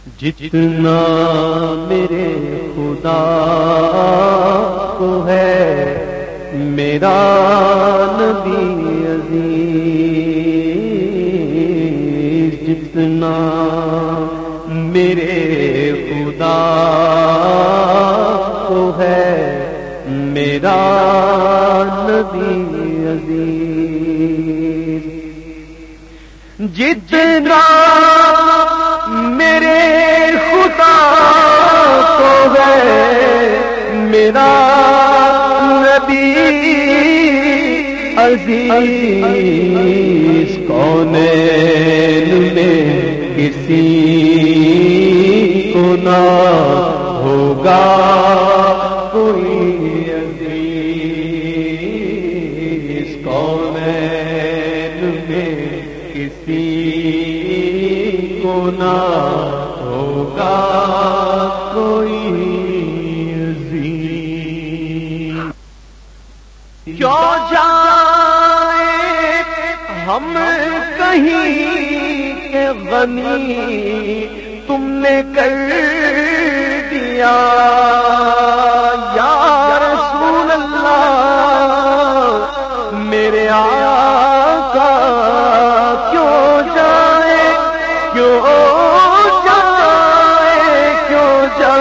جتنا میرے خدا کو ہے میرا نبی عزیز، جتنا میرے خدا کو ہے میرا نبی عزیز، جتنا میرے خدا کو ہے میرا نبی عزیز، کونین میں کسی کو نہ ہوگا کوئی عزیز، کونین میں کسی کو نہ ہوگا کوئی عزیز۔ کیوں جائیں ہم کہیں کہ غنی تم نے کر دیا، یا رسول اللہ میرے آقا، کیوں جائے کیوں جائے کیوں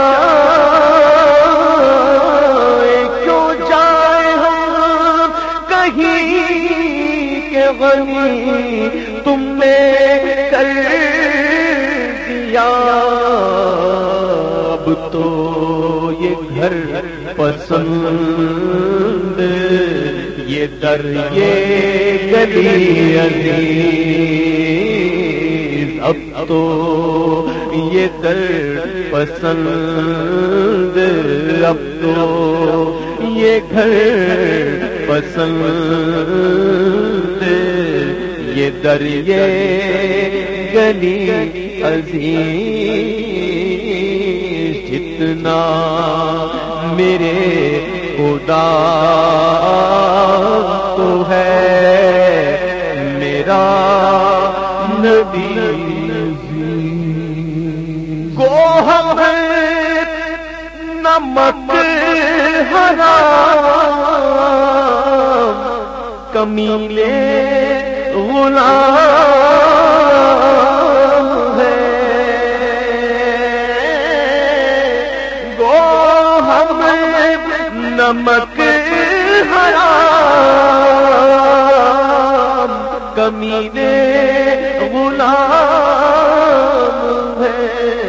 جائے کیوں جائے ہم کہیں کہ غنی تم نے کر دیا، اب تو یہ گھر پسند یہ در یہ گلی عزیز، اب تو یہ در پسند، اب تو یہ گھر پسند یہ در یہ گلی عزیز، جتنا میرے خدا تو ہے میرا نبی عزیز، گو ہم نمک حرام کمیلے غلام ہے، گو ہم نمک حرام کمینے غلام ہے،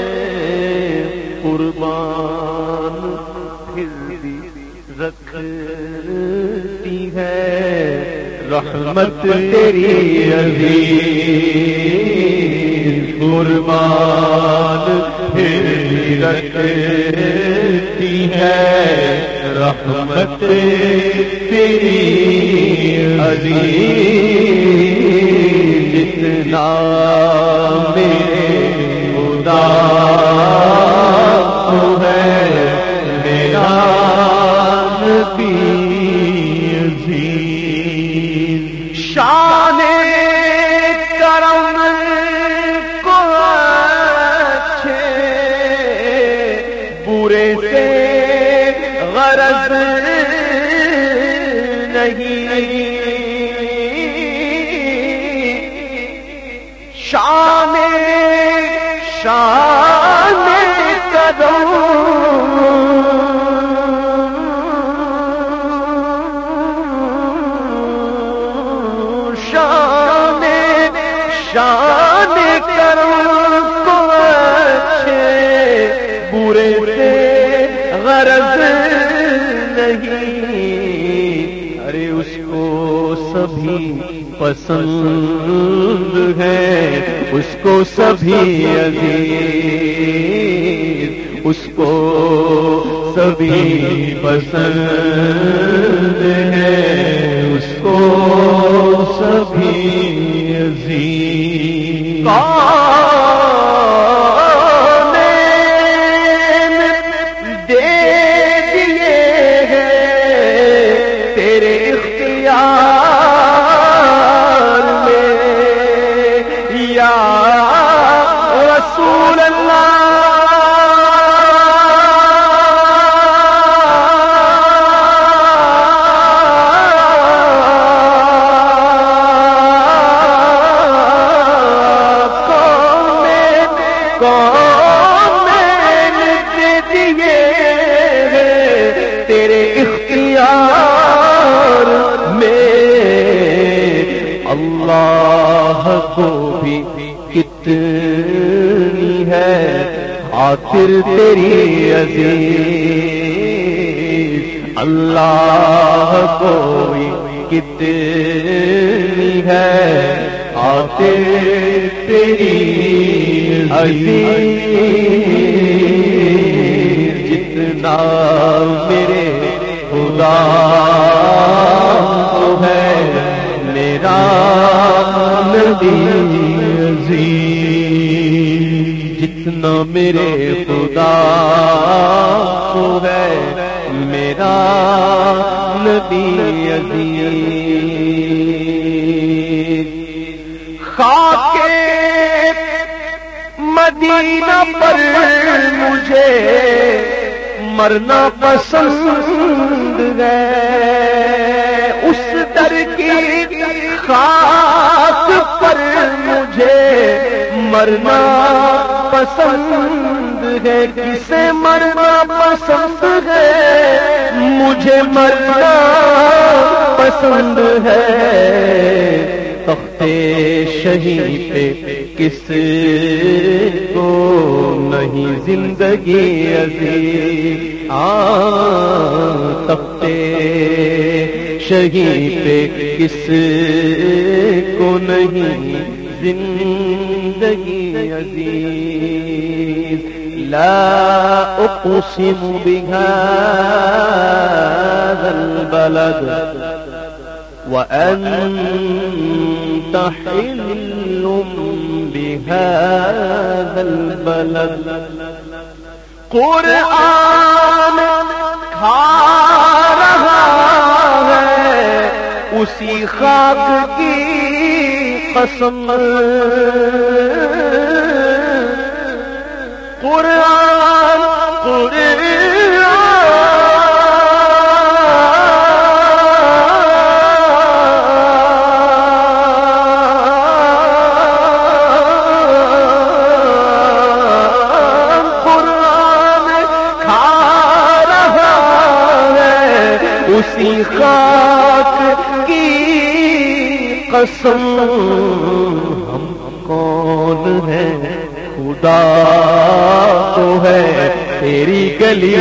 قربان پھر بھی رکھتی ہے رحمت تیری عزیز، قربان پھر بھی رکھتی ہے رحمت تیری عزیز، جتنا میرے خدا کو ہے میرا نبی عزیز، شان کرم کو اچھے برے سے غرض نہیں، شان کرم شان کرم کو اچھے برے سے غرض نہیں، ارے اس کو سبھی پسند ہے، اس کو سبھی عزیز، اس کو سبھی پسند ہے، اس کو سبھی عزیز، کونین دے دیے ہیں تیرے اختیار میں، یا رسول اللہ کونین دے دیے تیرے اختیار میں، اللہ کو بھی کتنی ہے خاطر تیری عزیز، اللہ کو بھی کتنی ہے خاطر تیری عزیز، جتنا میرے خدا کو ہے میرا نبی عزیز، جتنا میرے خدا کو ہے میرا نبی عزیز۔ خاک مدینہ پر مجھے مرنا پسند ہے، اس در کی خاک پر مجھے مرنا پسند ہے، کسے مرنا پسند ہے، مجھے مرنا پسند ہے، تختے شہید پہ کس کو نہیں زندگی عزیز، تختے شہید پہ کس کو نہیں زندگی عزیز۔ لا اقسم بهذا البلد وأنت حل بهذا البلد، قرآن کھا رہا ہے اسی خاک کی قسم، قرآن اسی خاک کی قسم، ہم کون ہیں خدا تو ہے تیری گلی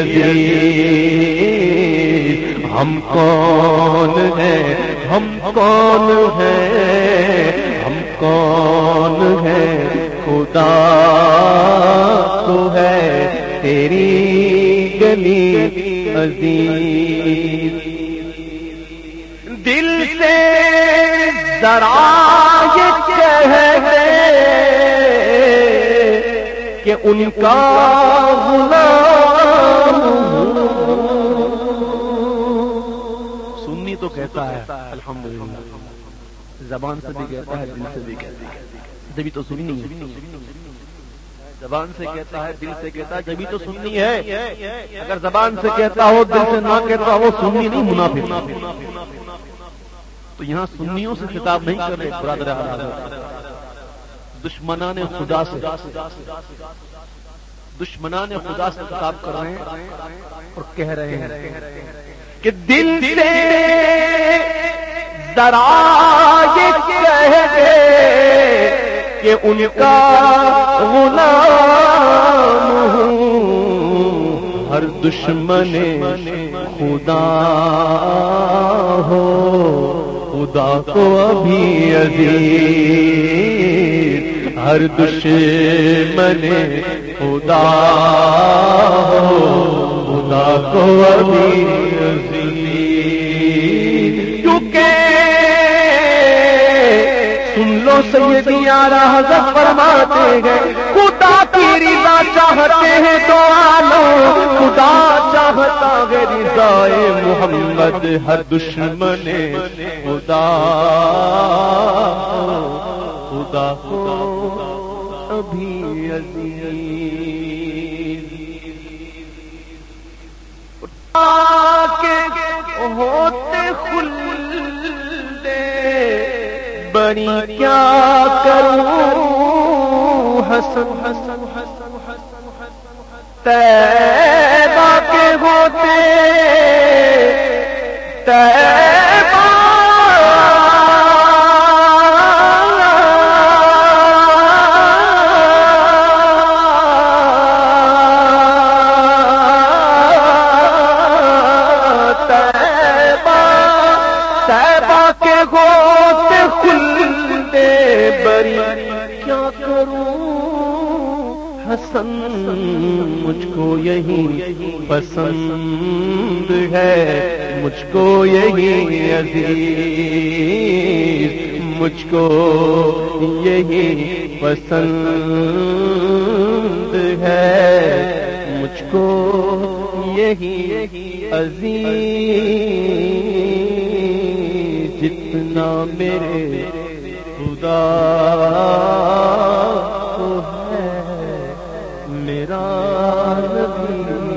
عزیز، ہم کون ہیں، ہم کون ہیں، ہم کون ہیں خدا تو ہے تیری گلی عزیز۔ دل سے ذرا یہ کہہ دے کہ ان کا غلام سنی تو کہتا ہے الحمدللہ، زبان سے بھی کہتا ہے دل سے بھی کہتا ہے، جبھی تو سنی ہے، زبان سے کہتا ہے دل سے کہتا ہے جبھی تو سننی ہے، اگر زبان سے کہتا ہو دل سے نہ کہتا ہو سننی نہیں، منافق۔ تو یہاں سنیوں سے خطاب نہیں کر رہے برادر حضرات، دشمنان خدا سے، دشمنان خدا سے خطاب کر رہے ہیں اور کہہ رہے ہیں کہ دل سے ذرا یہ کہہ دے کہ ان کا غلام ہوں، ہر دشمن خدا ہو خدا کو ابھی عزیز، ہر دشمن خدا ہو خدا کو ابھی عزیز، کیونکہ سن لو سیدی اعلیٰ حضرت فرماتے ہیں خدا کی رضا چاہتے ہیں تو عالم، خدا چاہتا ہے رضائے محمد، ہر دشمن خدا خدا کو ابھی عزیز، ہوتے خلدے بڑی کیا کروں حسن طیبہ کے ہوتے طیبہ ہوتے خلدے بری کیا کروں حسن مجھ کو یہی پسند ہے مجھ کو یہی عزیز مجھ کو یہی پسند ہے مجھ کو یہی عزیز جتنا میرے خدا کو ہے میرا نبی